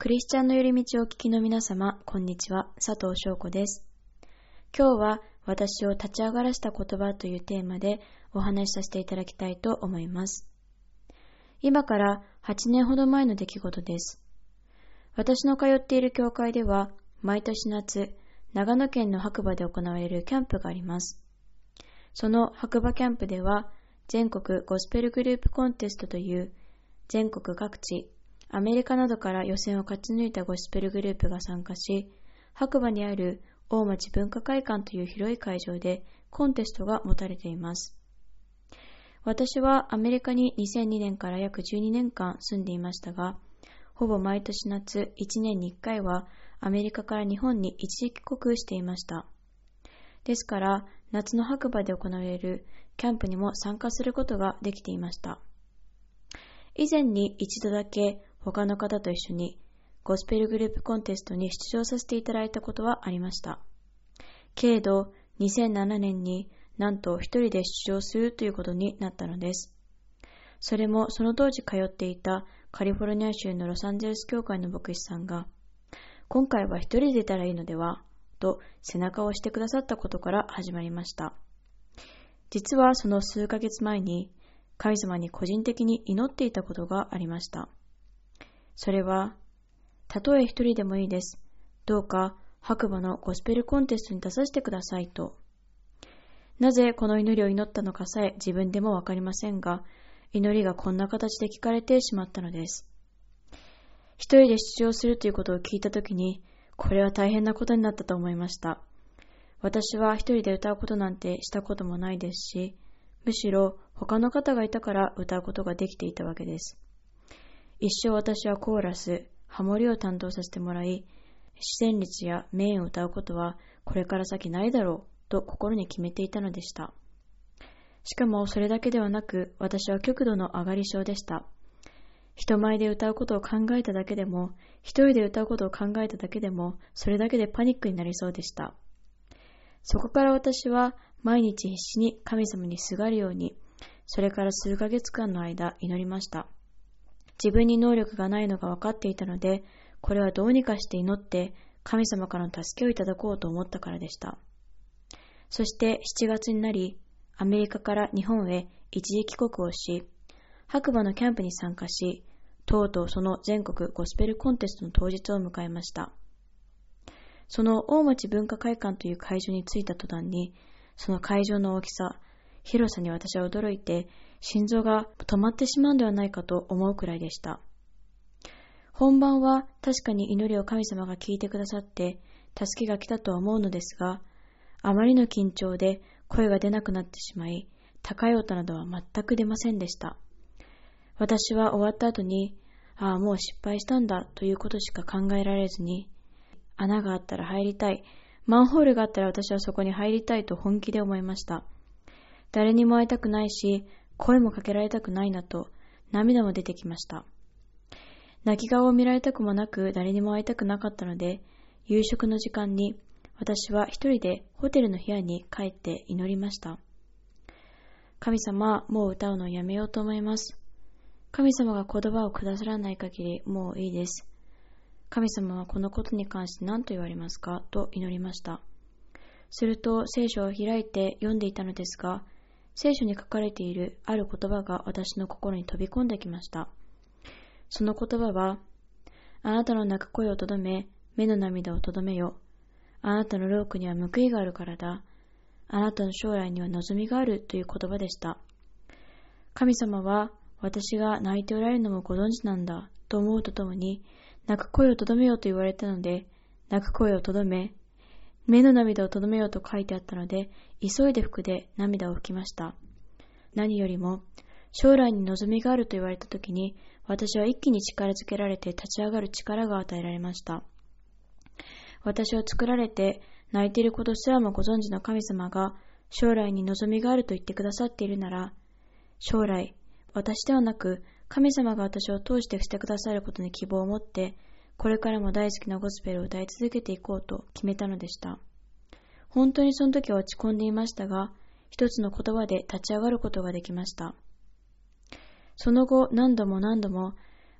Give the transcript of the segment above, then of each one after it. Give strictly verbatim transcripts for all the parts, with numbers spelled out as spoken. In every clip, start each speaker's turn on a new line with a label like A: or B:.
A: クリスチャンの寄り道をお聞きの皆様、こんにちは、佐藤翔子です。今日は私を立ち上がらした言葉というテーマでお話しさせていただきたいと思います。今からはちねんほど前の出来事です。私の通っている教会では、毎年夏、長野県の白馬で行われるキャンプがあります。その白馬キャンプでは、全国ゴスペルグループコンテストという全国各地、アメリカなどから予選を勝ち抜いたゴスペルグループが参加し、白馬にある大町文化会館という広い会場でコンテストが持たれています。私はアメリカににせんにねんから約じゅうにねんかん住んでいましたが、ほぼ毎年夏いちねんにいっかいはアメリカから日本に一時帰国していました。ですから夏の白馬で行われるキャンプにも参加することができていました。以前に一度だけ他の方と一緒にゴスペルグループコンテストに出場させていただいたことはありました。けれどにせんななねんになんと一人で出場するということになったのです。それもその当時通っていたカリフォルニア州のロサンゼルス教会の牧師さんが、今回は一人で出たらいいのではと背中を押してくださったことから始まりました。実はその数ヶ月前に神様に個人的に祈っていたことがありました。それは、たとえ一人でもいいです。どうか白馬のゴスペルコンテストに出させてくださいと。なぜこの祈りを祈ったのかさえ自分でもわかりませんが、祈りがこんな形で聞かれてしまったのです。一人で出場するということを聞いたときに、これは大変なことになったと思いました。私は一人で歌うことなんてしたこともないですし、むしろ他の方がいたから歌うことができていたわけです。一生私はコーラス、ハモリを担当させてもらい、主旋律やメインを歌うことはこれから先ないだろうと心に決めていたのでした。しかもそれだけではなく、私は極度の上がり症でした。人前で歌うことを考えただけでも、一人で歌うことを考えただけでも、それだけでパニックになりそうでした。そこから私は毎日必死に神様にすがるように、それから数ヶ月間の間祈りました。自分に能力がないのが分かっていたので、これはどうにかして祈って神様からの助けをいただこうと思ったからでした。そしてしちがつになり、アメリカから日本へ一時帰国をし、白馬のキャンプに参加し、とうとうその全国ゴスペルコンテストの当日を迎えました。その大町文化会館という会場に着いた途端に、その会場の大きさ、広さに私は驚いて、心臓が止まってしまうのではないかと思うくらいでした。本番は確かに祈りを神様が聞いてくださって、助けが来たとは思うのですが、あまりの緊張で声が出なくなってしまい、高い音などは全く出ませんでした。私は終わった後に、ああもう失敗したんだということしか考えられずに、穴があったら入りたい、マンホールがあったら私はそこに入りたいと本気で思いました。誰にも会いたくないし、声もかけられたくないなと涙も出てきました。泣き顔を見られたくもなく誰にも会いたくなかったので、夕食の時間に私は一人でホテルの部屋に帰って祈りました。神様、もう歌うのをやめようと思います。神様が言葉をくださらない限りもういいです。神様はこのことに関して何と言われますかと祈りました。すると聖書を開いて読んでいたのですが、聖書に書かれているある言葉が私の心に飛び込んできました。その言葉は、あなたの泣く声をとどめ、目の涙をとどめよ。あなたの労苦には報いがあるからだ。あなたの将来には望みがあるという言葉でした。神様は私が泣いておられるのもご存知なんだと思うとともに、泣く声をとどめようと言われたので、泣く声をとどめ、目の涙をとどめようと書いてあったので、急いで服で涙を拭きました。何よりも、将来に望みがあると言われたときに、私は一気に力づけられて立ち上がる力が与えられました。私を作られて泣いていることすらもご存知の神様が、将来に望みがあると言ってくださっているなら、将来、私ではなく神様が私を通してしてくださることに希望を持って、これからも大好きなゴスペルを歌い続けていこうと決めたのでした。本当にその時は落ち込んでいましたが、一つの言葉で立ち上がることができました。その後何度も何度も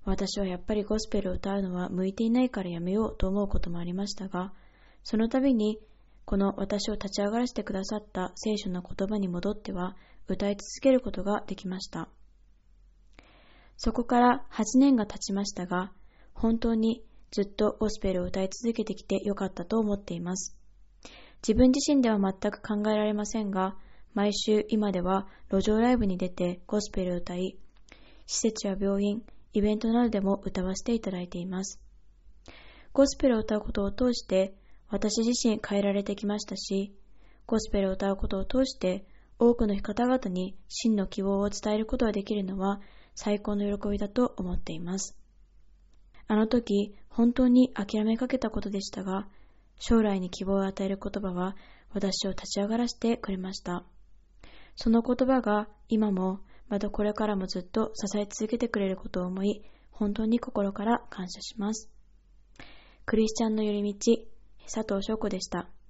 A: 私はやっぱりゴスペルを歌うのは向いていないからやめようと思うこともありましたが、その度にこの私を立ち上がらせてくださった聖書の言葉に戻っては歌い続けることができました。そこからはちねんが経ちましたが、本当にずっとゴスペルを歌い続けてきてよかったと思っています。自分自身では全く考えられませんが、毎週今では路上ライブに出てゴスペルを歌い、施設や病院、イベントなどでも歌わせていただいています。ゴスペルを歌うことを通して私自身変えられてきましたし、ゴスペルを歌うことを通して多くの方々に真の希望を伝えることができるのは最高の喜びだと思っています。あの時本当に諦めかけたことでしたが、将来に希望を与える言葉は私を立ち上がらせてくれました。その言葉が今もまたこれからもずっと支え続けてくれることを思い、本当に心から感謝します。クリスチャンの寄り道、佐藤翔子でした。